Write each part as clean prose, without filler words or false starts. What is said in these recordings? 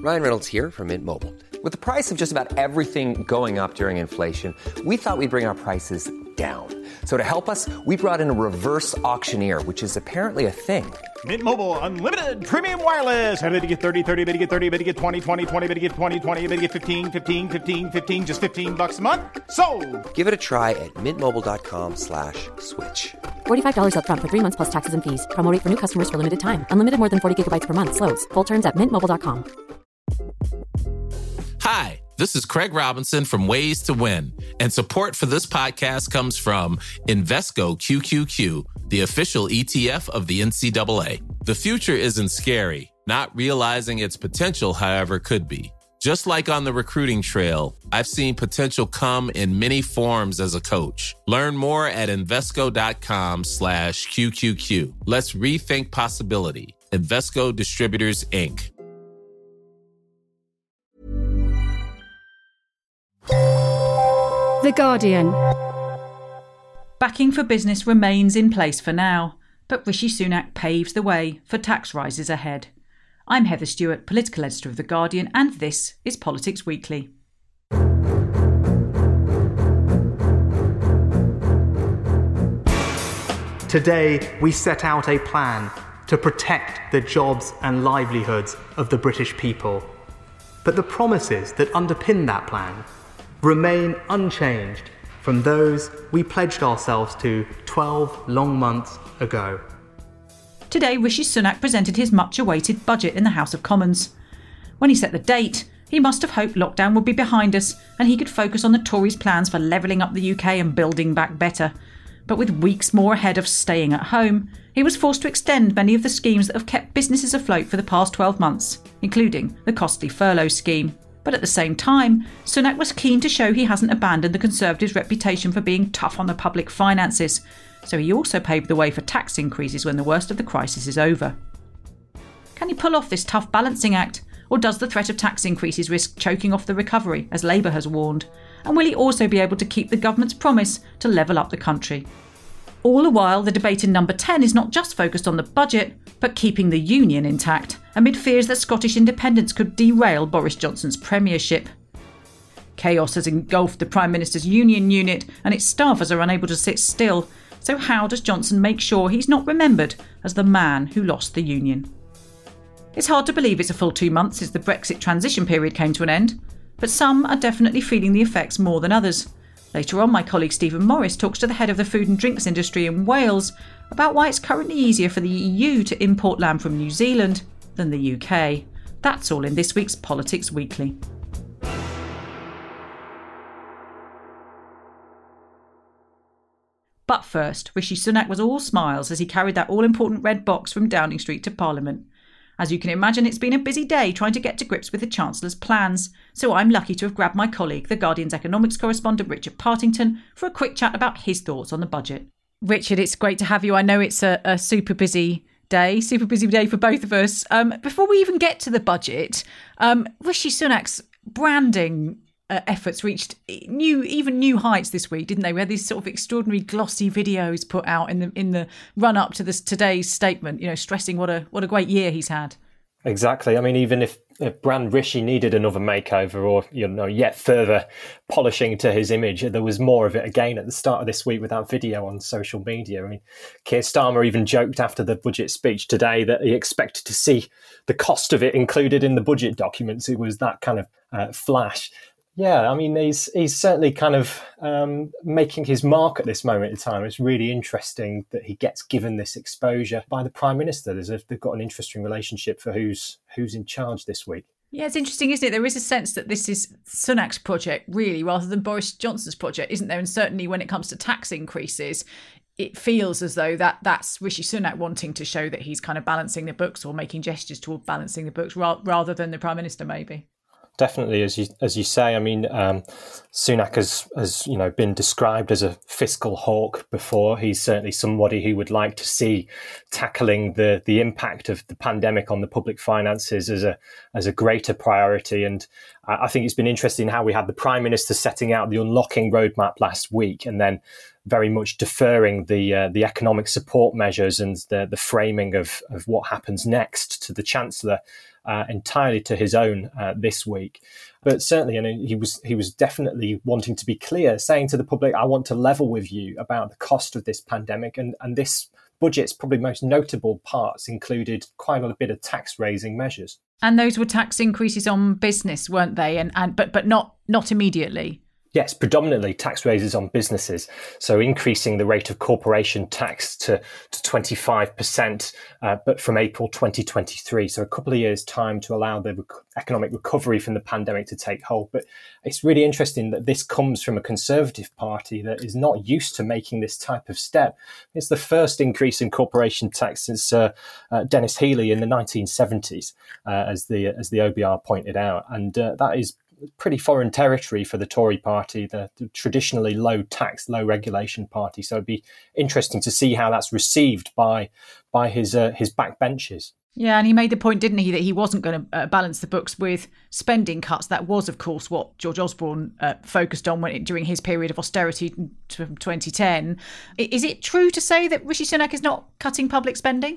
Ryan Reynolds here from Mint Mobile. With the price of just about everything going up during inflation, we thought we'd bring our prices down. So to help us, we brought in a reverse auctioneer, which is apparently a thing. Mint Mobile Unlimited Premium Wireless. How to get 30, 30, bit to get 30, bit to get 20, 20, 20, bit to get 20, 20, bit to get 15, 15, 15, 15, just $15 a month? Sold! Give it a try at mintmobile.com/switch. $45 up front for 3 months plus taxes and fees. Promo rate for new customers for limited time. Unlimited more than 40 gigabytes per month. Slows full terms at mintmobile.com. Hi, this is Craig Robinson from Ways to Win, and support for this podcast comes from Invesco QQQ, the official ETF of the NCAA. The future isn't scary. Not realizing its potential, however, could be. Just like on the recruiting trail, I've seen potential come in many forms as a coach. Learn more at Invesco.com/QQQ. Let's rethink possibility. Invesco Distributors, Inc. The Guardian. Backing for business remains in place for now, but Rishi Sunak paves the way for tax rises ahead. I'm Heather Stewart, political editor of The Guardian, and this is Politics Weekly. Today, we set out a plan to protect the jobs and livelihoods of the British people. But the promises that underpin that plan remain unchanged from those we pledged ourselves to 12 long months ago. Today, Rishi Sunak presented his much-awaited budget in the House of Commons. When he set the date, he must have hoped lockdown would be behind us and he could focus on the Tories' plans for levelling up the UK and building back better. But with weeks more ahead of staying at home, he was forced to extend many of the schemes that have kept businesses afloat for the past 12 months, including the costly furlough scheme. But at the same time, Sunak was keen to show he hasn't abandoned the Conservatives' reputation for being tough on the public finances, so he also paved the way for tax increases when the worst of the crisis is over. Can he pull off this tough balancing act, or does the threat of tax increases risk choking off the recovery, as Labour has warned? And will he also be able to keep the government's promise to level up the country? All the while, the debate in Number 10 is not just focused on the budget, but keeping the union intact, amid fears that Scottish independence could derail Boris Johnson's premiership. Chaos has engulfed the Prime Minister's union unit, and its staffers are unable to sit still. So how does Johnson make sure he's not remembered as the man who lost the union? It's hard to believe it's a full 2 months since the Brexit transition period came to an end, but some are definitely feeling the effects more than others. Later on, my colleague Stephen Morris talks to the head of the food and drinks industry in Wales about why it's currently easier for the EU to import lamb from New Zealand than the UK. That's all in this week's Politics Weekly. But first, Rishi Sunak was all smiles as he carried that all-important red box from Downing Street to Parliament. As you can imagine, it's been a busy day trying to get to grips with the Chancellor's plans, so I'm lucky to have grabbed my colleague, The Guardian's economics correspondent Richard Partington, for a quick chat about his thoughts on the budget. Richard, it's great to have you. I know it's a super busy day for both of us. Before we even get to the budget, Rishi Sunak's branding efforts reached new heights this week, didn't they? We had these sort of extraordinary glossy videos put out in the run up to today's statement, stressing what a great year he's had. Exactly. I mean, even if brand Rishi needed another makeover or, yet further polishing to his image, there was more of it again at the start of this week with that video on social media. I mean, Keir Starmer even joked after the budget speech today that he expected to see the cost of it included in the budget documents. It was that kind of flash. Yeah, I mean, he's certainly kind of making his mark at this moment in time. It's really interesting that he gets given this exposure by the Prime Minister. They've got an interesting relationship for who's in charge this week. Yeah, it's interesting, isn't it? There is a sense that this is Sunak's project, really, rather than Boris Johnson's project, isn't there? And certainly when it comes to tax increases, it feels as though that's Rishi Sunak wanting to show that he's kind of balancing the books or making gestures toward balancing the books rather than the Prime Minister, maybe. Definitely, as you say. I mean, Sunak has been described as a fiscal hawk before. He's certainly somebody who would like to see tackling the impact of the pandemic on the public finances as a greater priority. And I think it's been interesting how we had the Prime Minister setting out the unlocking roadmap last week, and then very much deferring the economic support measures and the framing of what happens next to the Chancellor. entirely to his own this week. But certainly, he was definitely wanting to be clear, saying to the public, I want to level with you about the cost of this pandemic. And this budget's probably most notable parts included quite a bit of tax-raising measures. And those were tax increases on business, weren't they? But not immediately. Yes, predominantly tax raises on businesses. So increasing the rate of corporation tax to 25%, but from April 2023. So a couple of years' time to allow the economic recovery from the pandemic to take hold. But it's really interesting that this comes from a Conservative Party that is not used to making this type of step. It's the first increase in corporation tax since Dennis Healey in the 1970s, as the OBR pointed out. And that is pretty foreign territory for the Tory party, the traditionally low tax, low regulation party. So it'd be interesting to see how that's received by his backbenchers. Yeah, and he made the point, didn't he, that he wasn't going to balance the books with spending cuts. That was, of course, what George Osborne focused on during his period of austerity from 2010. Is it true to say that Rishi Sunak is not cutting public spending?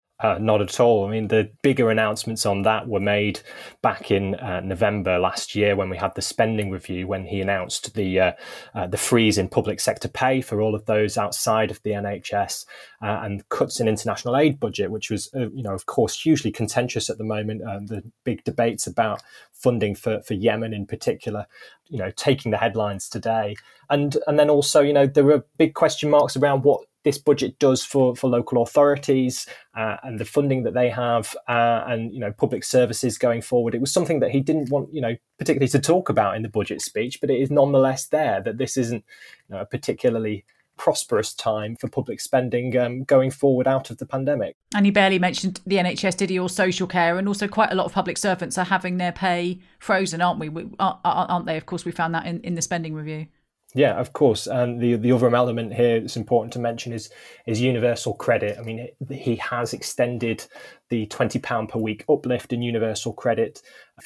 Not at all. I mean, the bigger announcements on that were made back in November last year when we had the spending review, when he announced the freeze in public sector pay for all of those outside of the NHS and cuts in international aid budget, which was, of course, hugely contentious at the moment. The big debates about funding for Yemen in particular, taking the headlines today. And then also, there were big question marks around what this budget does for local authorities and the funding that they have and public services going forward. It was something that he didn't want particularly to talk about in the budget speech, but it is nonetheless there that this isn't a particularly prosperous time for public spending going forward out of the pandemic. And he barely mentioned the NHS, did he, or social care? And also quite a lot of public servants are having their pay frozen, aren't they? Of course, we found that in the spending review. Yeah, of course. And the other element here that's important to mention is universal credit. I mean, he has extended the £20 per week uplift in universal credit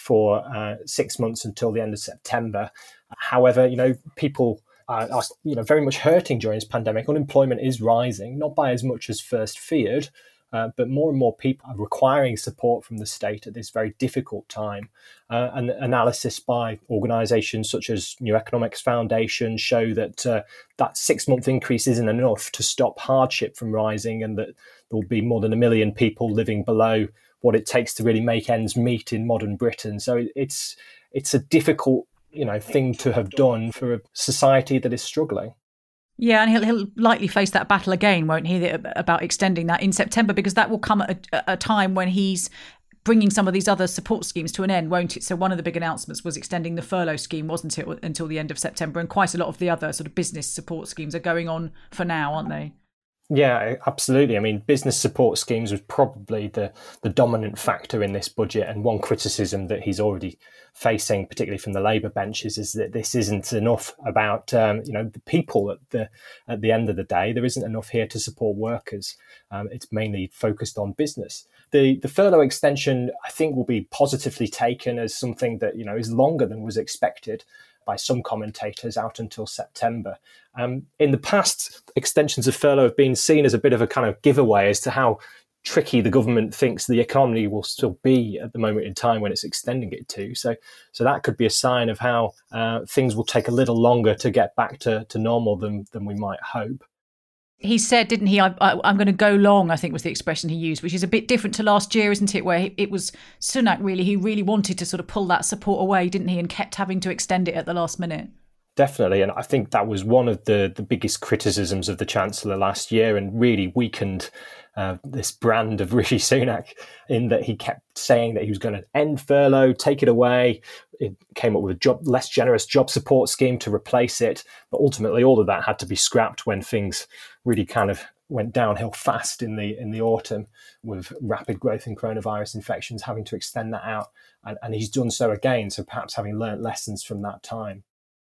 for 6 months until the end of September. However, people are very much hurting during this pandemic. Unemployment is rising, not by as much as first feared, but more and more people are requiring support from the state at this very difficult time. And analysis by organisations such as New Economics Foundation show that that 6 month increase isn't enough to stop hardship from rising, and that there will be more than 1 million people living below what it takes to really make ends meet in modern Britain. So it's a difficult thing to have done for a society that is struggling. Yeah, and he'll likely face that battle again, won't he, about extending that in September, because that will come at a time when he's bringing some of these other support schemes to an end, won't it? So one of the big announcements was extending the furlough scheme, wasn't it, until the end of September, and quite a lot of the other sort of business support schemes are going on for now, aren't they? Yeah, absolutely. I mean, business support schemes was probably the dominant factor in this budget. And one criticism that he's already facing, particularly from the Labour benches, is that this isn't enough about the people at the end of the day. There isn't enough here to support workers. It's mainly focused on business. The furlough extension, I think, will be positively taken as something that is longer than was expected by some commentators, out until September. In the past, extensions of furlough have been seen as a bit of a kind of giveaway as to how tricky the government thinks the economy will still be at the moment in time when it's extending it to. So that could be a sign of how things will take a little longer to get back to normal than we might hope. He said, didn't he, I'm going to go long, I think was the expression he used, which is a bit different to last year, isn't it, where it was Sunak he really wanted to sort of pull that support away, didn't he, and kept having to extend it at the last minute. Definitely, and I think that was one of the biggest criticisms of the Chancellor last year, and really weakened this brand of Rishi Sunak, in that he kept saying that he was going to end furlough, take it away. It came up with a less generous job support scheme to replace it, but ultimately all of that had to be scrapped when things really kind of went downhill fast in the autumn, with rapid growth in coronavirus infections, having to extend that out, and he's done so again. So perhaps having learnt lessons from that time.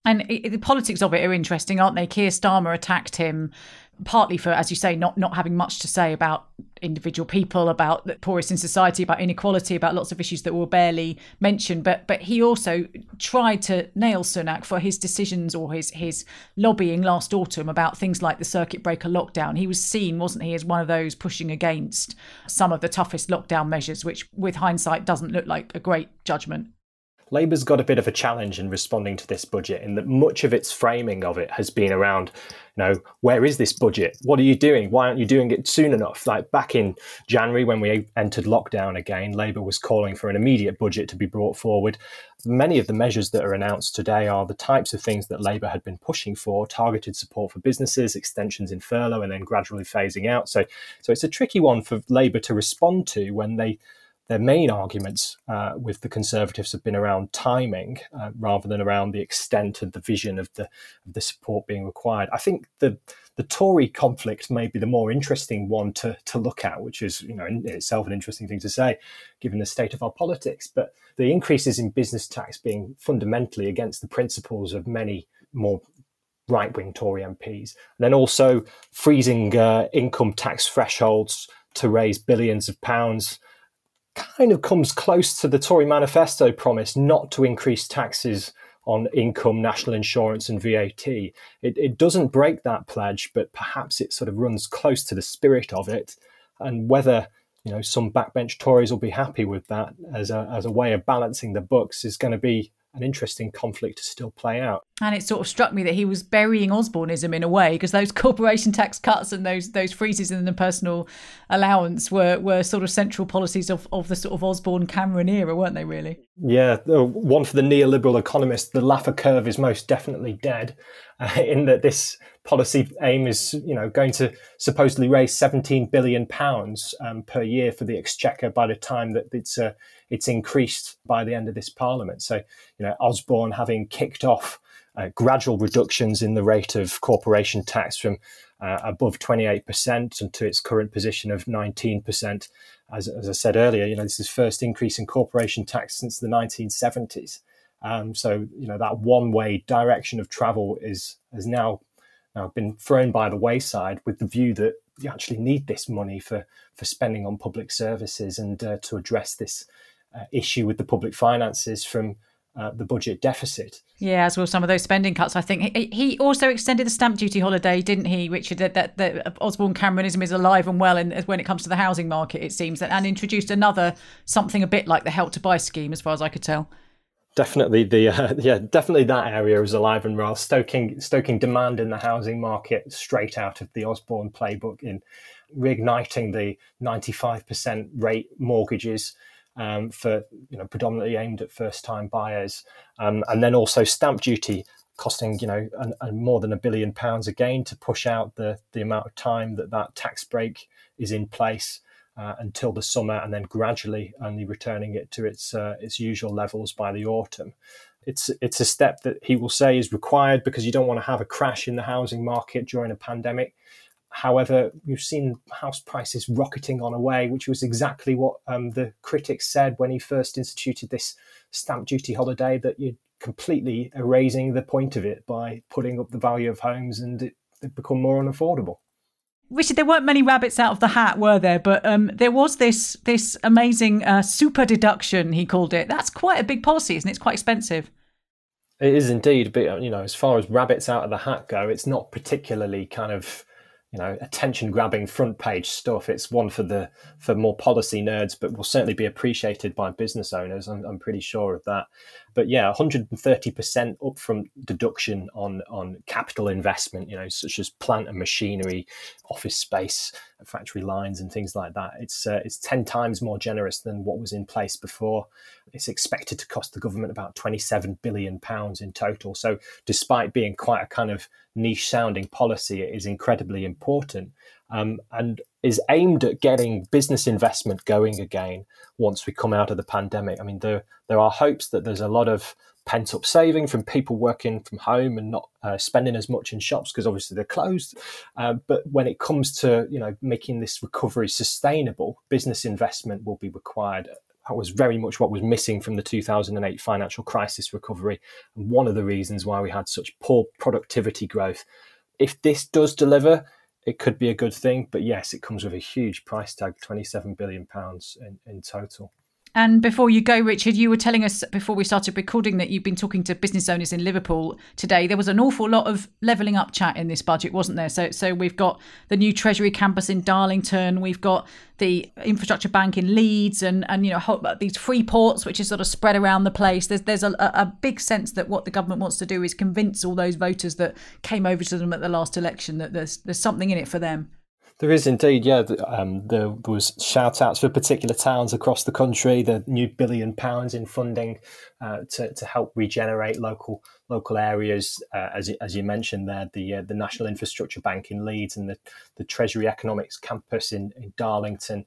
And the politics of it are interesting, aren't they? Keir Starmer attacked him partly for, as you say, not having much to say about individual people, about the poorest in society, about inequality, about lots of issues that were barely mentioned. But he also tried to nail Sunak for his decisions or his lobbying last autumn about things like the circuit breaker lockdown. He was seen, wasn't he, as one of those pushing against some of the toughest lockdown measures, which with hindsight doesn't look like a great judgment. Labour's got a bit of a challenge in responding to this budget in that much of its framing of it has been around, where is this budget? What are you doing? Why aren't you doing it soon enough? Like back in January when we entered lockdown again, Labour was calling for an immediate budget to be brought forward. Many of the measures that are announced today are the types of things that Labour had been pushing for: targeted support for businesses, extensions in furlough, and then gradually phasing out. So it's a tricky one for Labour to respond to when their main arguments with the Conservatives have been around timing rather than around the extent and the vision of the support being required. I think the Tory conflict may be the more interesting one to look at, which is in itself an interesting thing to say, given the state of our politics. But the increases in business tax being fundamentally against the principles of many more right-wing Tory MPs, and then also freezing income tax thresholds to raise billions of pounds, kind of comes close to the Tory manifesto promise not to increase taxes on income, national insurance and VAT. It doesn't break that pledge, but perhaps it sort of runs close to the spirit of it. And whether some backbench Tories will be happy with that as a way of balancing the books is going to be an interesting conflict to still play out. And it sort of struck me that he was burying Osborneism in a way, because those corporation tax cuts and those freezes in the personal allowance were sort of central policies of the sort of Osborne-Cameron era, weren't they, really? Yeah, one for the neoliberal economist, the Laffer curve is most definitely dead, in that this policy aim is, going to supposedly raise £17 billion per year for the Exchequer by the time that it's increased by the end of this Parliament. So, Osborne having kicked off gradual reductions in the rate of corporation tax from above 28% and to its current position of 19%. As I said earlier, this is first increase in corporation tax since the 1970s. So, that one-way direction of travel has now been thrown by the wayside, with the view that you actually need this money for spending on public services and to address this issue with the public finances from the budget deficit. Yeah, as well, some of those spending cuts. I think he also extended the stamp duty holiday, didn't he, Richard? That Osborne-Cameronism is alive and well when it comes to the housing market, it seems, and introduced another something a bit like the Help to Buy scheme, as far as I could tell. Definitely definitely that area is alive and well, stoking demand in the housing market straight out of the Osborne playbook, in reigniting the 95% rate mortgages for predominantly aimed at first-time buyers, and then also stamp duty costing more than £1 billion again to push out the amount of time that tax break is in place until the summer, and then gradually only returning it to its usual levels by the autumn. It's a step that he will say is required because you don't want to have a crash in the housing market during a pandemic. However, you've seen house prices rocketing on away, which was exactly what the critics said when he first instituted this stamp duty holiday, that you're completely erasing the point of it by putting up the value of homes and it become more unaffordable. Richard, there weren't many rabbits out of the hat, were there? But there was this amazing super deduction, he called it. That's quite a big policy, isn't it? It's quite expensive. It is indeed. But, as far as rabbits out of the hat go, it's not particularly kind of, attention-grabbing front-page stuff. It's one for more policy nerds, but will certainly be appreciated by business owners. I'm pretty sure of that. But yeah, 130% upfront deduction on capital investment, such as plant and machinery, office space, factory lines and things like that. It's 10 times more generous than what was in place before. It's expected to cost the government about £27 billion in total. So despite being quite a kind of niche-sounding policy, it is incredibly important and is aimed at getting business investment going again once we come out of the pandemic. I mean, there are hopes that there's a lot of pent-up saving from people working from home and not spending as much in shops because obviously they're closed. But when it comes to making this recovery sustainable, business investment will be required. was very much what was missing from the 2008 financial crisis recovery, and one of the reasons why we had such poor productivity growth. If this does deliver, it could be a good thing, but yes, it comes with a huge price tag, £27 billion in total. And before you go, Richard, you were telling us before we started recording that you've been talking to business owners in Liverpool today. There was an awful lot of levelling up chat in this budget, wasn't there? So we've got the new Treasury campus in Darlington, we've got the infrastructure bank in Leeds, and these free ports, which is sort of spread around the place. There's a big sense that what the government wants to do is convince all those voters that came over to them at the last election that there's something in it for them. There is indeed, yeah. There was shout-outs for particular towns across the country, the new £1 billion in funding to help regenerate local areas, as you mentioned there, the National Infrastructure Bank in Leeds and the Treasury Economics Campus in Darlington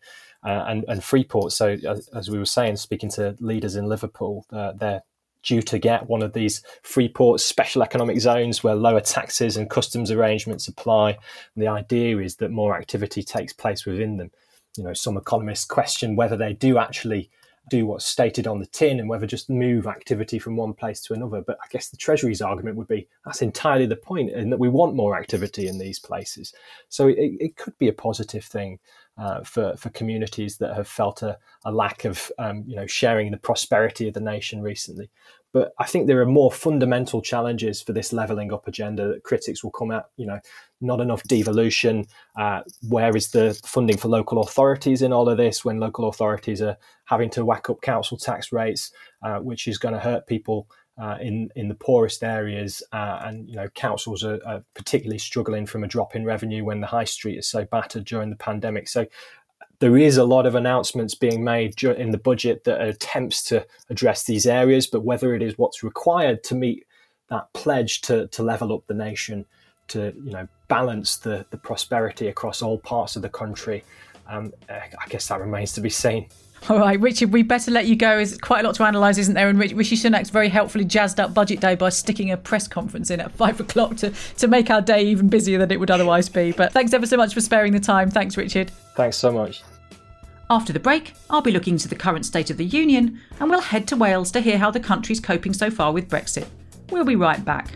and Freeport. So as we were saying, speaking to leaders in Liverpool, they're due to get one of these Freeport special economic zones where lower taxes and customs arrangements apply. And the idea is that more activity takes place within them. Some economists question whether they do actually do what's stated on the tin and whether just move activity from one place to another. But I guess the Treasury's argument would be that's entirely the point, and that we want more activity in these places. So it could be a positive thing for communities that have felt a lack of sharing the prosperity of the nation recently. But I think there are more fundamental challenges for this levelling up agenda that critics will come at. Not enough devolution. Where is the funding for local authorities in all of this when local authorities are having to whack up council tax rates, which is going to hurt people in the poorest areas, and councils are particularly struggling from a drop in revenue when the high street is so battered during the pandemic. So there is a lot of announcements being made in the budget that are attempts to address these areas, but whether it is what's required to meet that pledge to level up the nation, to balance the prosperity across all parts of the country, I guess that remains to be seen. All right, Richard, we better let you go. There's quite a lot to analyse, isn't there? And Rishi Sunak's very helpfully jazzed up Budget Day by sticking a press conference in at 5 o'clock to make our day even busier than it would otherwise be. But thanks ever so much for sparing the time. Thanks, Richard. Thanks so much. After the break, I'll be looking to the current state of the Union, and we'll head to Wales to hear how the country's coping so far with Brexit. We'll be right back.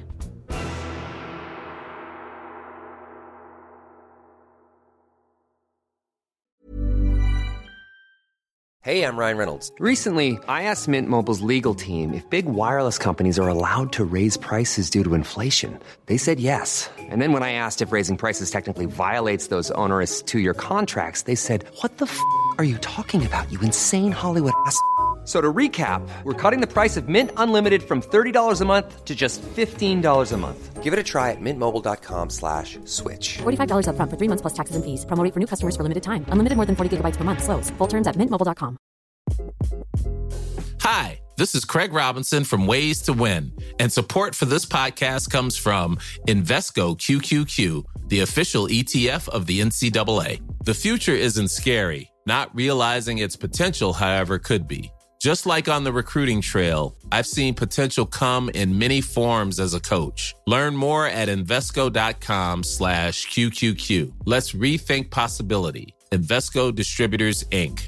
Hey, I'm Ryan Reynolds. Recently, I asked Mint Mobile's legal team if big wireless companies are allowed to raise prices due to inflation. They said yes. And then when I asked if raising prices technically violates those onerous 2-year contracts, they said, "What the f*** are you talking about, you insane Hollywood ass?" So to recap, we're cutting the price of Mint Unlimited from $30 a month to just $15 a month. Give it a try at mintmobile.com/switch. $45 up front for 3 months plus taxes and fees. Promo rate for new customers for limited time. Unlimited more than 40 gigabytes per month. Slows full terms at mintmobile.com. Hi, this is Craig Robinson from Ways to Win, and support for this podcast comes from Invesco QQQ, the official ETF of the NCAA. The future isn't scary. Not realizing its potential, however, could be. Just like on the recruiting trail, I've seen potential come in many forms as a coach. Learn more at Invesco.com/QQQ. Let's rethink possibility. Invesco Distributors, Inc.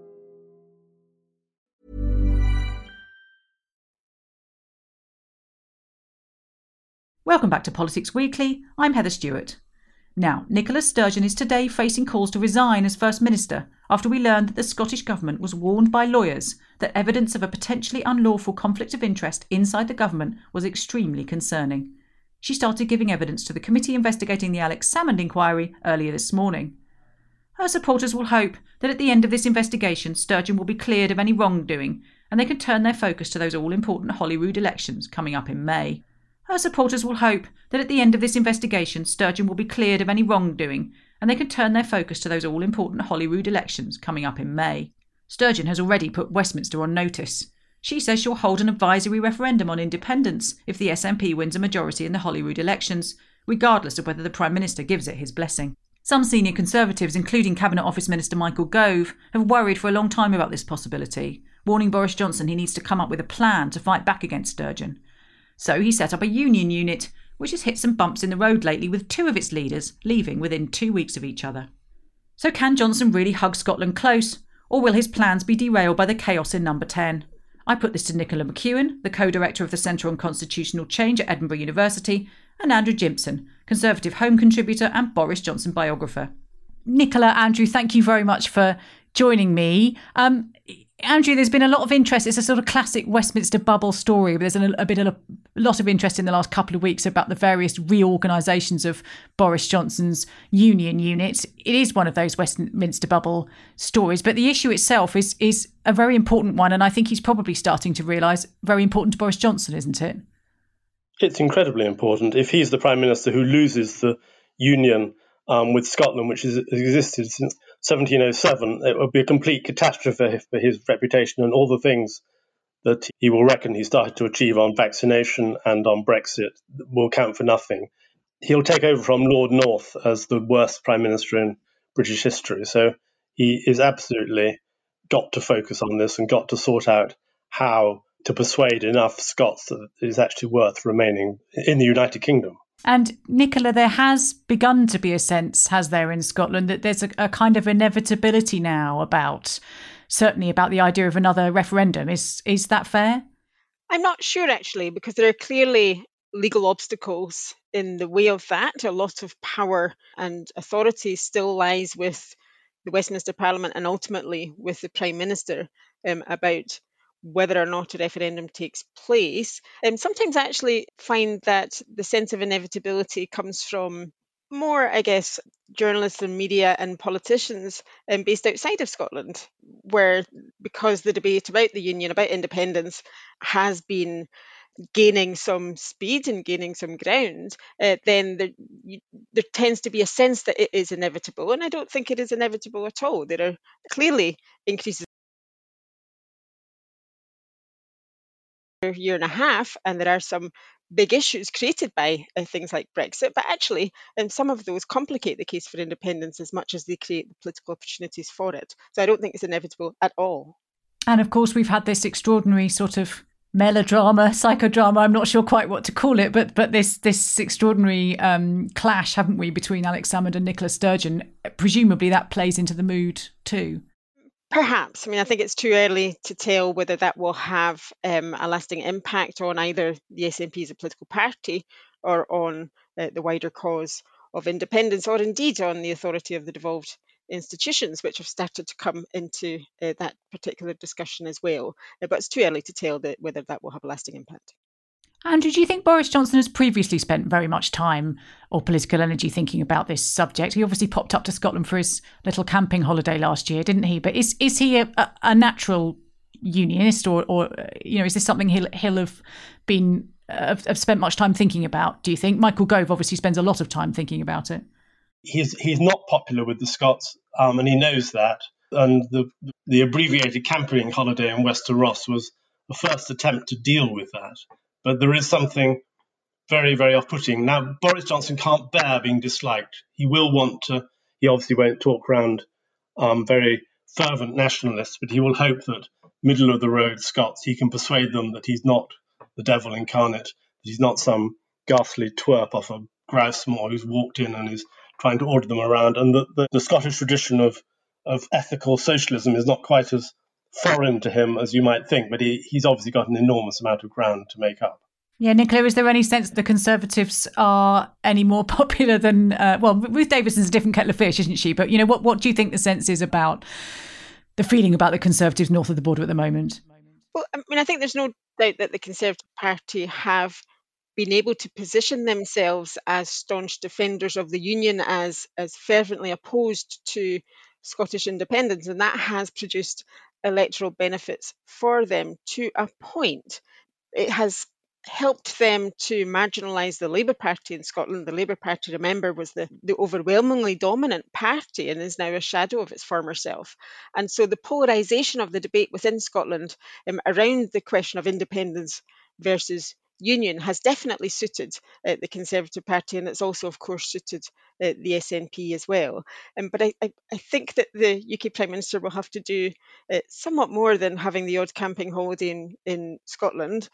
Welcome back to Politics Weekly. I'm Heather Stewart. Now, Nicola Sturgeon is today facing calls to resign as First Minister after we learned that the Scottish Government was warned by lawyers that evidence of a potentially unlawful conflict of interest inside the government was extremely concerning. She started giving evidence to the committee investigating the Alex Salmond inquiry earlier this morning. Her supporters will hope that at the end of this investigation, Sturgeon will be cleared of any wrongdoing and they can turn their focus to those all-important Holyrood elections coming up in May. Her supporters will hope that at the end of this investigation, Sturgeon will be cleared of any wrongdoing and they can turn their focus to those all-important Holyrood elections coming up in May. Sturgeon has already put Westminster on notice. She says she'll hold an advisory referendum on independence if the SNP wins a majority in the Holyrood elections, regardless of whether the Prime Minister gives it his blessing. Some senior Conservatives, including Cabinet Office Minister Michael Gove, have worried for a long time about this possibility, warning Boris Johnson he needs to come up with a plan to fight back against Sturgeon. So he set up a union unit, which has hit some bumps in the road lately with 2 of its leaders leaving within 2 weeks of each other. So can Johnson really hug Scotland close, Or will his plans be derailed by the chaos in Number 10? I put this to Nicola McEwen, the co-director of the Centre on Constitutional Change at Edinburgh University, and Andrew Jimpson, Conservative Home contributor and Boris Johnson biographer. Nicola, Andrew, thank you very much for joining me. Andrew, there's been a lot of interest. It's a sort of classic Westminster bubble story. There's a lot of interest in the last couple of weeks about the various reorganisations of Boris Johnson's union unit. It is one of those Westminster bubble stories, but the issue itself is a very important one, and I think he's probably starting to realise very important to Boris Johnson, isn't it? It's incredibly important. If he's the Prime Minister who loses the union with Scotland, which has existed since 1707, it would be a complete catastrophe for his reputation and all the things that he will reckon he started to achieve on vaccination and on Brexit will count for nothing. He'll take over from Lord North as the worst Prime Minister in British history. So he is absolutely got to focus on this and got to sort out how to persuade enough Scots that it is actually worth remaining in the United Kingdom. And Nicola, there has begun to be a sense, has there, in Scotland, that there's a kind of inevitability now certainly about the idea of another referendum. Is that fair? I'm not sure, actually, because there are clearly legal obstacles in the way of that. A lot of power and authority still lies with the Westminster Parliament and ultimately with the Prime Minister about whether or not a referendum takes place. Sometimes I actually find that the sense of inevitability comes from more, I guess, journalists and media and politicians based outside of Scotland, where because the debate about the union, about independence, has been gaining some speed and gaining some ground, then there tends to be a sense that it is inevitable. And I don't think it is inevitable at all. There are clearly increases year and a half, and there are some big issues created by things like Brexit, but actually some of those complicate the case for independence as much as they create the political opportunities for it. So I don't think it's inevitable at all. And of course, we've had this extraordinary sort of melodrama, psychodrama, I'm not sure quite what to call it, but this extraordinary clash, haven't we, between Alex Salmond and Nicola Sturgeon. Presumably that plays into the mood too. Perhaps. I mean, I think it's too early to tell whether that will have a lasting impact on either the SNP as a political party or on the wider cause of independence, or indeed on the authority of the devolved institutions, which have started to come into that particular discussion as well. But it's too early to tell whether that will have a lasting impact. Andrew, do you think Boris Johnson has previously spent very much time or political energy thinking about this subject? He obviously popped up to Scotland for his little camping holiday last year, didn't he? But is he a natural unionist, or is this something he'll have been have spent much time thinking about? Do you think? Michael Gove obviously spends a lot of time thinking about it. He's not popular with the Scots, and he knows that. And the abbreviated camping holiday in Wester Ross was the first attempt to deal with that. But there is something very, very off-putting. Now, Boris Johnson can't bear being disliked. He obviously won't talk around very fervent nationalists, but he will hope that middle-of-the-road Scots, he can persuade them that he's not the devil incarnate, that he's not some ghastly twerp off a grouse moor who's walked in and is trying to order them around, and that the Scottish tradition of ethical socialism is not quite as foreign to him as you might think, but he's obviously got an enormous amount of ground to make up. Yeah, Nicola, is there any sense the Conservatives are any more popular than... Ruth Davidson's a different kettle of fish, isn't she? But, what do you think the sense is about the feeling about the Conservatives north of the border at the moment? Well, I mean, I think there's no doubt that the Conservative Party have been able to position themselves as staunch defenders of the union, as fervently opposed to Scottish independence, and that has produced electoral benefits for them to a point. It has helped them to marginalise the Labour Party in Scotland. The Labour Party, remember, was the overwhelmingly dominant party and is now a shadow of its former self. And so the polarisation of the debate within Scotland around the question of independence versus union has definitely suited the Conservative Party, and it's also, of course, suited the SNP as well. But I think that the UK Prime Minister will have to do somewhat more than having the odd camping holiday in Scotland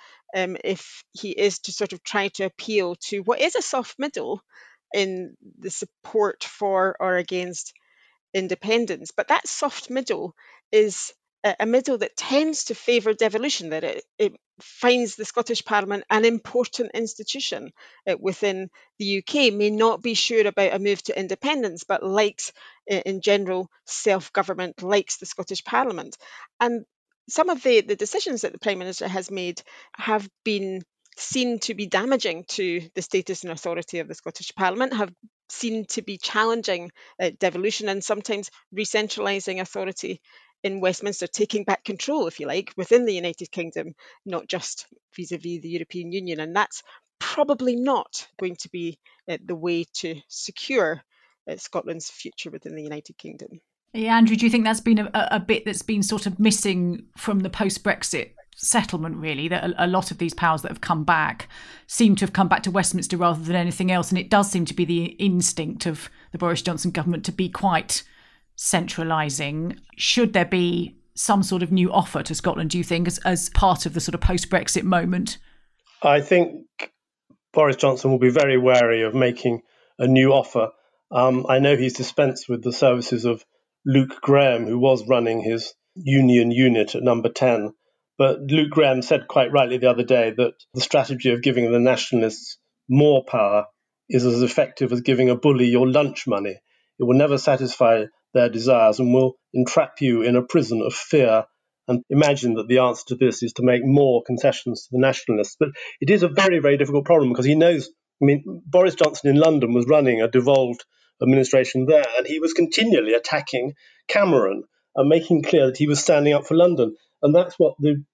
if he is to sort of try to appeal to what is a soft middle in the support for or against independence. But that soft middle is a middle that tends to favour devolution, that it finds the Scottish Parliament an important institution within the UK, may not be sure about a move to independence, but likes, in general, self-government, likes the Scottish Parliament. And some of the decisions that the Prime Minister has made have been seen to be damaging to the status and authority of the Scottish Parliament, have seen to be challenging devolution and sometimes re-centralising authority in Westminster, taking back control, if you like, within the United Kingdom, not just vis-a-vis the European Union. And that's probably not going to be the way to secure Scotland's future within the United Kingdom. Yeah, Andrew, do you think that's been a bit that's been sort of missing from the post-Brexit settlement, really, that a lot of these powers that have come back seem to have come back to Westminster rather than anything else? And it does seem to be the instinct of the Boris Johnson government to be quite centralising. Should there be some sort of new offer to Scotland, do you think, as part of the sort of post-Brexit moment? I think Boris Johnson will be very wary of making a new offer. I know he's dispensed with the services of Luke Graham, who was running his union unit at number 10. But Luke Graham said quite rightly the other day that the strategy of giving the nationalists more power is as effective as giving a bully your lunch money. It will never satisfy their desires and will entrap you in a prison of fear. And imagine that the answer to this is to make more concessions to the nationalists. But it is a very, very difficult problem because he knows, Boris Johnson in London was running a devolved administration there, and he was continually attacking Cameron and making clear that he was standing up for London. And that's what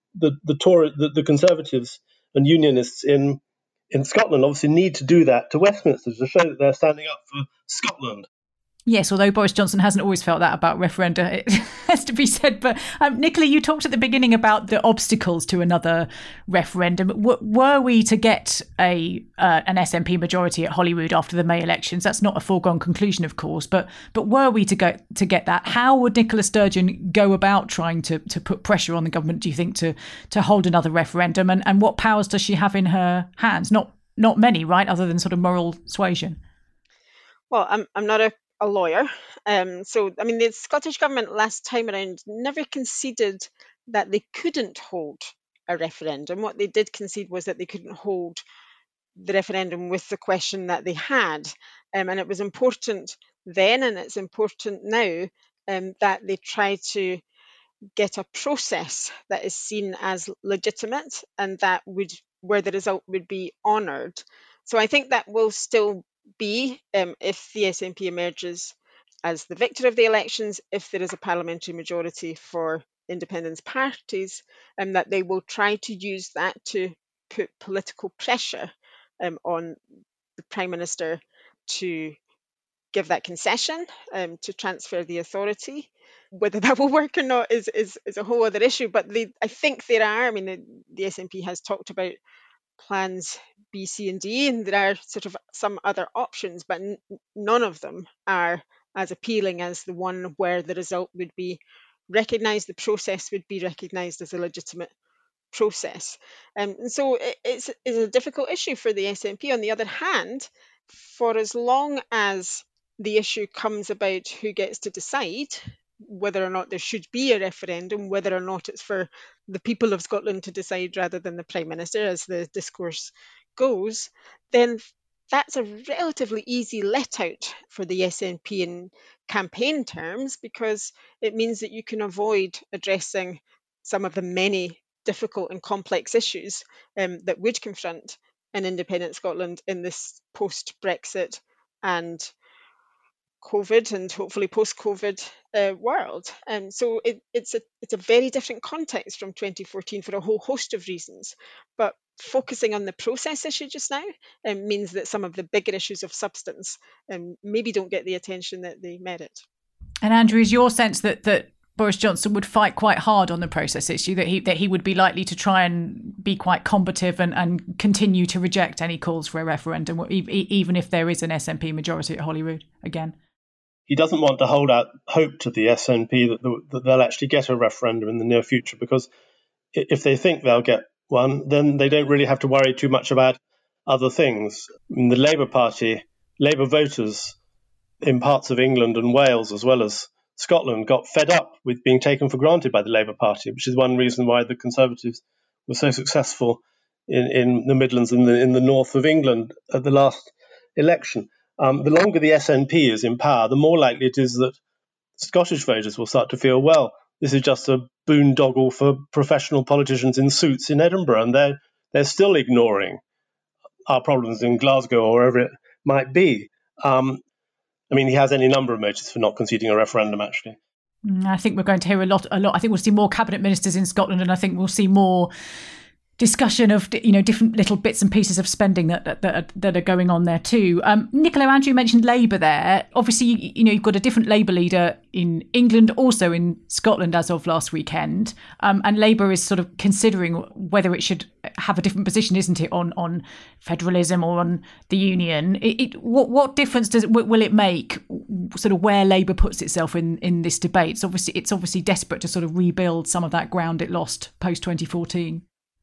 the Conservatives and Unionists in Scotland obviously need to do that to Westminster to show that they're standing up for Scotland. Yes, although Boris Johnson hasn't always felt that about referenda, it has to be said. But Nicola, you talked at the beginning about the obstacles to another referendum. Were we to get an SNP majority at Holyrood after the May elections? That's not a foregone conclusion, of course. But were we to get that, how would Nicola Sturgeon go about trying to put pressure on the government, do you think, to hold another referendum? And what powers does she have in her hands? Not many, right, other than sort of moral suasion. Well, I'm not a lawyer. The Scottish government last time around never conceded that they couldn't hold a referendum. What they did concede was that they couldn't hold the referendum with the question that they had. And it was important then, and it's important now, that they try to get a process that is seen as legitimate and where the result would be honoured. So I think that will still be, if the SNP emerges as the victor of the elections, if there is a parliamentary majority for independence parties, that they will try to use that to put political pressure on the Prime Minister to give that concession, to transfer the authority. Whether that will work or not is a whole other issue. But I think there are, the SNP has talked about plans B, C and D, and there are sort of some other options, but none of them are as appealing as the one where the result would be recognised, the process would be recognised as a legitimate process. And so it's a difficult issue for the SNP. On the other hand, for as long as the issue comes about who gets to decide whether or not there should be a referendum, whether or not it's for the people of Scotland to decide rather than the Prime Minister, as the discourse goes, then that's a relatively easy let out for the SNP in campaign terms, because it means that you can avoid addressing some of the many difficult and complex issues that would confront an independent Scotland in this post-Brexit and COVID and hopefully post-COVID world. And so it's a very different context from 2014 for a whole host of reasons. But focusing on the process issue just now means that some of the bigger issues of substance maybe don't get the attention that they merit. And Andrew, is your sense that Boris Johnson would fight quite hard on the process issue, that he would be likely to try and be quite combative and continue to reject any calls for a referendum, even if there is an SNP majority at Holyrood again? He doesn't want to hold out hope to the SNP that they'll actually get a referendum in the near future, because if they think they'll get one, then they don't really have to worry too much about other things. In the Labour Party, Labour voters in parts of England and Wales, as well as Scotland got fed up with being taken for granted by the Labour Party, which is one reason why the Conservatives were so successful in the Midlands and in the north of England at the last election. The longer the SNP is in power, the more likely it is that Scottish voters will start to feel, well, this is just a boondoggle for professional politicians in suits in Edinburgh, and they're still ignoring our problems in Glasgow or wherever it might be. He has any number of motives for not conceding a referendum, actually. I think we're going to hear a lot. I think we'll see more cabinet ministers in Scotland, and I think we'll see more discussion of different little bits and pieces of spending that are going on there too. Nicola, Andrew mentioned Labour there. Obviously, you've got a different Labour leader in England, also in Scotland as of last weekend, and Labour is sort of considering whether it should have a different position, isn't it, on federalism or on the union? What difference will it make, sort of where Labour puts itself in this debate? It's obviously desperate to sort of rebuild some of that ground it lost post 2014.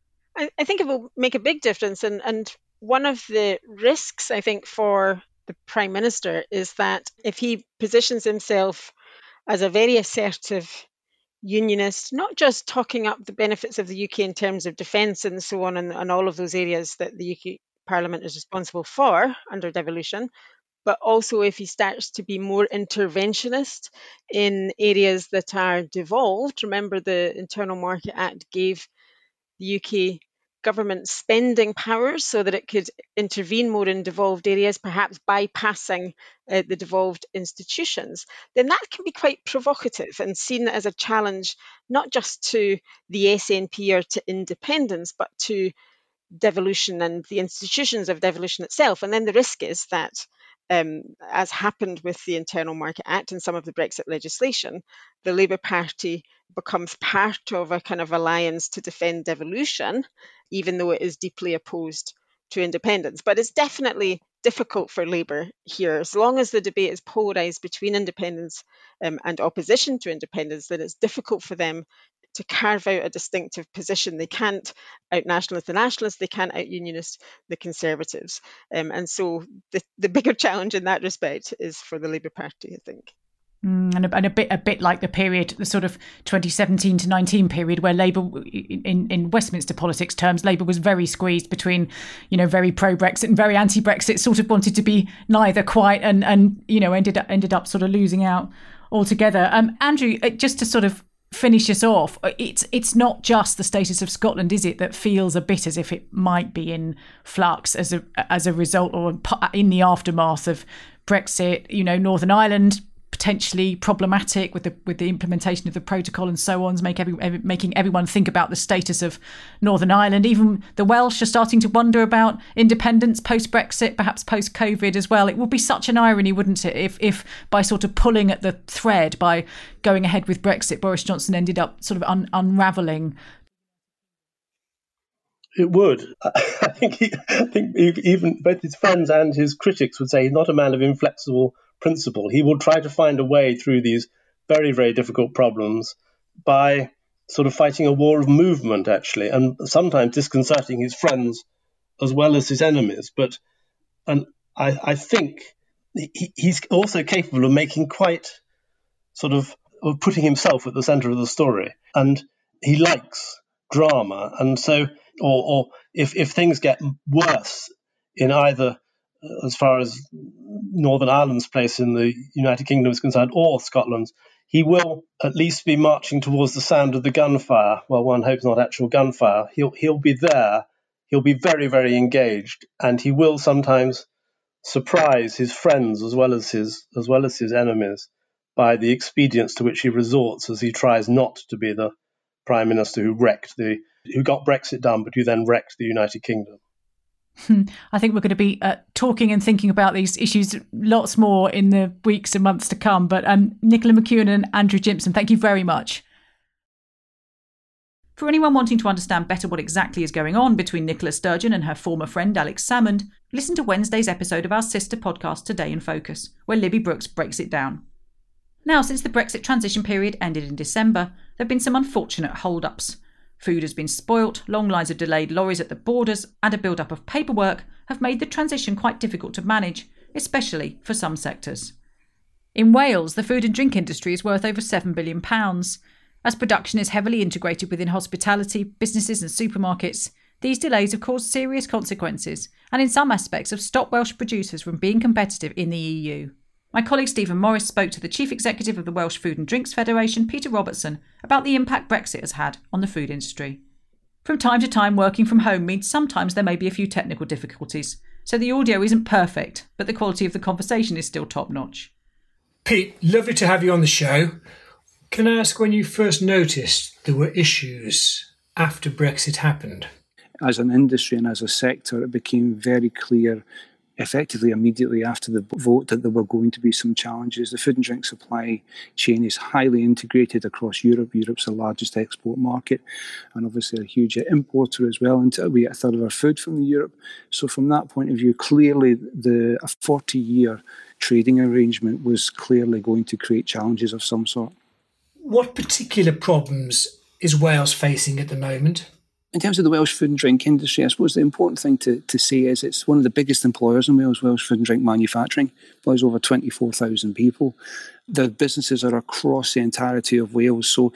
I think it will make a big difference. And one of the risks, I think, for the Prime Minister is that if he positions himself as a very assertive unionist, not just talking up the benefits of the UK in terms of defence and so on, and all of those areas that the UK Parliament is responsible for under devolution, but also if he starts to be more interventionist in areas that are devolved. Remember, the Internal Market Act gave the UK government spending powers so that it could intervene more in devolved areas, perhaps bypassing the devolved institutions, then that can be quite provocative and seen as a challenge, not just to the SNP or to independence, but to devolution and the institutions of devolution itself. And then the risk is that, as happened with the Internal Market Act and some of the Brexit legislation, the Labour Party becomes part of a kind of alliance to defend devolution, even though it is deeply opposed to independence. But it's definitely difficult for Labour here. As long as the debate is polarised between independence and opposition to independence, then it's difficult for them to carve out a distinctive position. They can't out-nationalist the nationalists, they can't out-unionist the Conservatives. And so the bigger challenge in that respect is for the Labour Party, I think. And a bit like the period, the sort of 2017 to 19 period, where Labour, in Westminster politics terms, Labour was very squeezed between, very pro-Brexit and very anti-Brexit, sort of wanted to be neither quite, and ended up sort of losing out altogether. Andrew, just to sort of finish us off, it's not just the status of Scotland, is it, that feels a bit as if it might be in flux as a result or in the aftermath of Brexit. Northern Ireland potentially problematic with the implementation of the protocol and so on, making everyone think about the status of Northern Ireland. Even the Welsh are starting to wonder about independence post-Brexit, perhaps post-COVID as well. It would be such an irony, wouldn't it, if by sort of pulling at the thread, by going ahead with Brexit, Boris Johnson ended up sort of unravelling. It would. I think even both his friends and his critics would say he's not a man of inflexible principle. He will try to find a way through these very, very difficult problems by sort of fighting a war of movement, actually, and sometimes disconcerting his friends as well as his enemies. And I think he's also capable of making quite sort of putting himself at the centre of the story. And he likes drama. And so, or if things get worse in either, as far as Northern Ireland's place in the United Kingdom is concerned, or Scotland's, he will at least be marching towards the sound of the gunfire. Well, one hopes not actual gunfire. He'll be there. He'll be very, very engaged, and he will sometimes surprise his friends as well as his enemies by the expedients to which he resorts as he tries not to be the Prime Minister who got Brexit done, but who then wrecked the United Kingdom. I think we're going to be talking and thinking about these issues lots more in the weeks and months to come. But Nicola McEwen and Andrew Jimpson, thank you very much. For anyone wanting to understand better what exactly is going on between Nicola Sturgeon and her former friend Alex Salmond, listen to Wednesday's episode of our sister podcast Today in Focus, where Libby Brooks breaks it down. Now, since the Brexit transition period ended in December, there have been some unfortunate hold-ups. Food has been spoilt, long lines of delayed lorries at the borders, and a build-up of paperwork have made the transition quite difficult to manage, especially for some sectors. In Wales, the food and drink industry is worth over £7 billion. As production is heavily integrated within hospitality, businesses and supermarkets, these delays have caused serious consequences and in some aspects have stopped Welsh producers from being competitive in the EU. My colleague Stephen Morris spoke to the Chief Executive of the Welsh Food and Drinks Federation, Peter Robertson, about the impact Brexit has had on the food industry. From time to time, working from home means sometimes there may be a few technical difficulties, so the audio isn't perfect, but the quality of the conversation is still top-notch. Pete, lovely to have you on the show. Can I ask when you first noticed there were issues after Brexit happened? As an industry and as a sector, it became very clear effectively immediately after the vote that there were going to be some challenges. The food and drink supply chain is highly integrated across Europe. Europe's the largest export market and obviously a huge importer as well. And we get a third of our food from Europe. So from that point of view, clearly a 40-year trading arrangement was clearly going to create challenges of some sort. What particular problems is Wales facing at the moment? In terms of the Welsh food and drink industry, I suppose the important thing to say is it's one of the biggest employers in Wales. Welsh food and drink manufacturing employs over 24,000 people. The businesses are across the entirety of Wales. So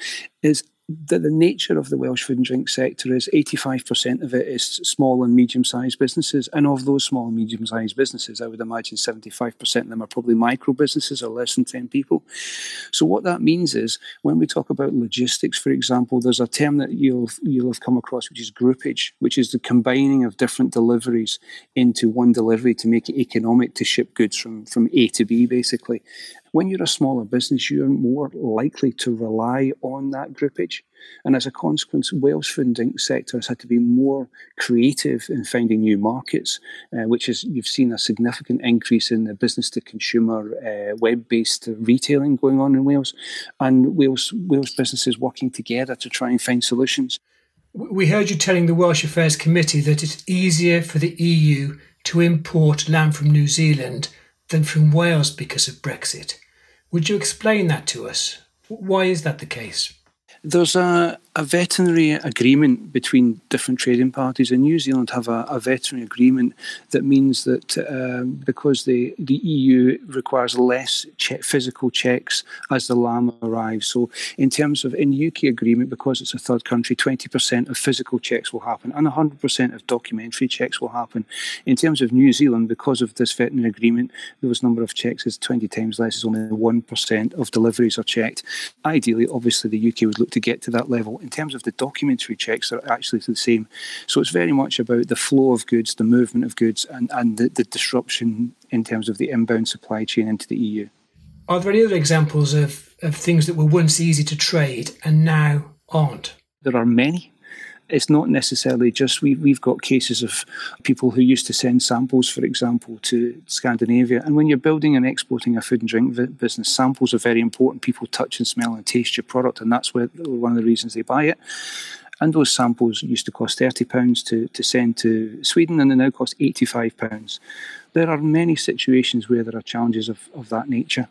the nature of the Welsh food and drink sector is 85% of it is small and medium-sized businesses. And of those small and medium-sized businesses, I would imagine 75% of them are probably micro businesses or less than 10 people. So what that means is when we talk about logistics, for example, there's a term that you'll have come across, which is groupage, which is the combining of different deliveries into one delivery to make it economic to ship goods from A to B, basically. When you're a smaller business, you're more likely to rely on that groupage. And as a consequence, Welsh food and drink sector has had to be more creative in finding new markets, which is you've seen a significant increase in the business-to-consumer web-based retailing going on in Wales, and Wales businesses working together to try and find solutions. We heard you telling the Welsh Affairs Committee that it's easier for the EU to import lamb from New Zealand than from Wales because of Brexit. Would you explain that to us? Why is that the case? There's a veterinary agreement between different trading parties, and New Zealand have a veterinary agreement that means that because the EU requires less physical checks as the lamb arrives. So in terms of in the UK agreement, because it's a third country, 20% of physical checks will happen and 100% of documentary checks will happen. In terms of New Zealand, because of this veterinary agreement, those number of checks is 20 times less. It's only 1% of deliveries are checked. Ideally, obviously, the UK would look to get to that level. In terms of the documentary checks, they're actually the same. So it's very much about the flow of goods, the movement of goods, and the disruption in terms of the inbound supply chain into the EU. Are there any other examples of things that were once easy to trade and now aren't? There are many. It's not necessarily just, we've got cases of people who used to send samples, for example, to Scandinavia. And when you're building and exporting a food and drink business, samples are very important. People touch and smell and taste your product, and that's one of the reasons they buy it. And those samples used to cost £30 to send to Sweden, and they now cost £85. There are many situations where there are challenges of that nature.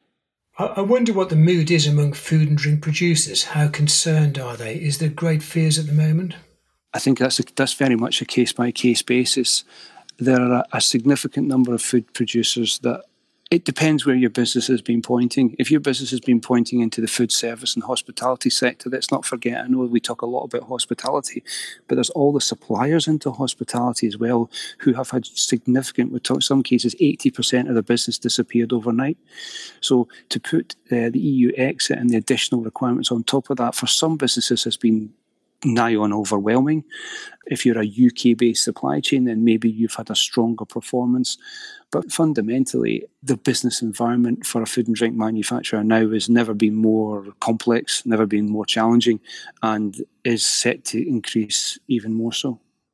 I wonder what the mood is among food and drink producers. How concerned are they? Is there great fears at the moment? I think that's very much a case-by-case basis. There are a significant number of food producers that it depends where your business has been pointing. If your business has been pointing into the food service and hospitality sector, let's not forget, I know we talk a lot about hospitality, but there's all the suppliers into hospitality as well who have had significant, in some cases, 80% of their business disappeared overnight. So to put the EU exit and the additional requirements on top of that, for some businesses has been nigh on overwhelming. If you're a UK-based supply chain, then maybe you've had a stronger performance. But fundamentally, the business environment for a food and drink manufacturer now has never been more complex, never been more challenging, and is set to increase even more so.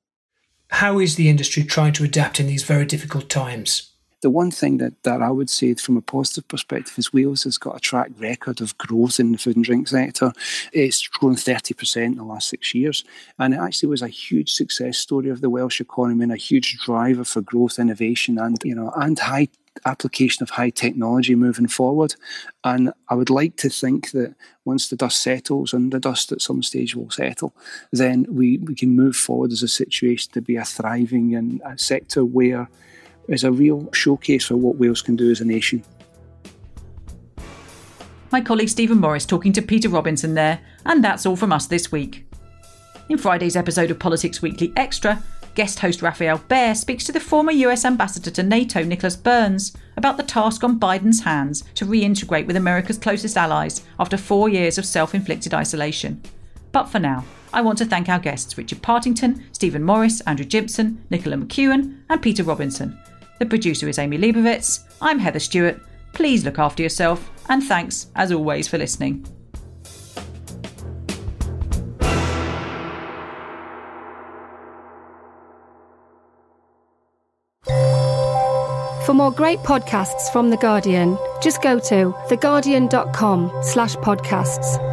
How is the industry trying to adapt in these very difficult times? The one thing that I would say from a positive perspective is Wales has got a track record of growth in the food and drink sector. It's grown 30% in the last 6 years. And it actually was a huge success story of the Welsh economy and a huge driver for growth, innovation and high application of high technology moving forward. And I would like to think that once the dust settles, and the dust at some stage will settle, then we can move forward as a situation to be a thriving and a sector where is a real showcase for what Wales can do as a nation. My colleague Stephen Morris talking to Peter Robinson there, and that's all from us this week. In Friday's episode of Politics Weekly Extra, guest host Raphael Behr speaks to the former US Ambassador to NATO, Nicholas Burns, about the task on Biden's hands to reintegrate with America's closest allies after 4 years of self-inflicted isolation. But for now, I want to thank our guests Richard Partington, Stephen Morris, Andrew Gibson, Nicola McEwen and Peter Robinson. The producer is Amy Leibovitz. I'm Heather Stewart. Please look after yourself, and thanks, as always, for listening. For more great podcasts from The Guardian, just go to theguardian.com/podcasts.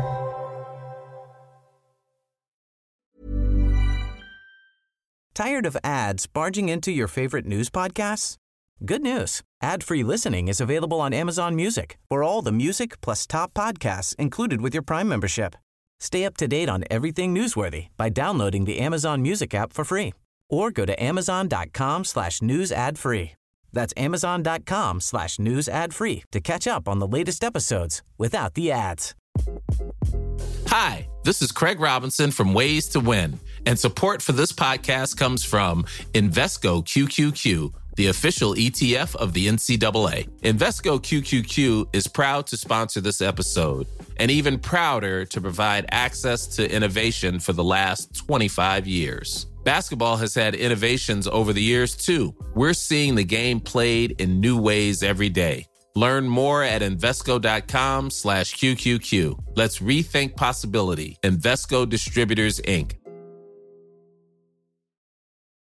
Tired of ads barging into your favorite news podcasts? Good news. Ad-free listening is available on Amazon Music for all the music plus top podcasts included with your Prime membership. Stay up to date on everything newsworthy by downloading the Amazon Music app for free or go to amazon.com/news ad free. That's amazon.com/news ad free to catch up on the latest episodes without the ads. Hi, this is Craig Robinson from Ways to Win, and support for this podcast comes from Invesco QQQ, the official ETF of the NCAA. Invesco QQQ is proud to sponsor this episode, and even prouder to provide access to innovation for the last 25 years. Basketball has had innovations over the years, too. We're seeing the game played in new ways every day. Learn more at Invesco.com/QQQ. Let's rethink possibility. Invesco Distributors, Inc.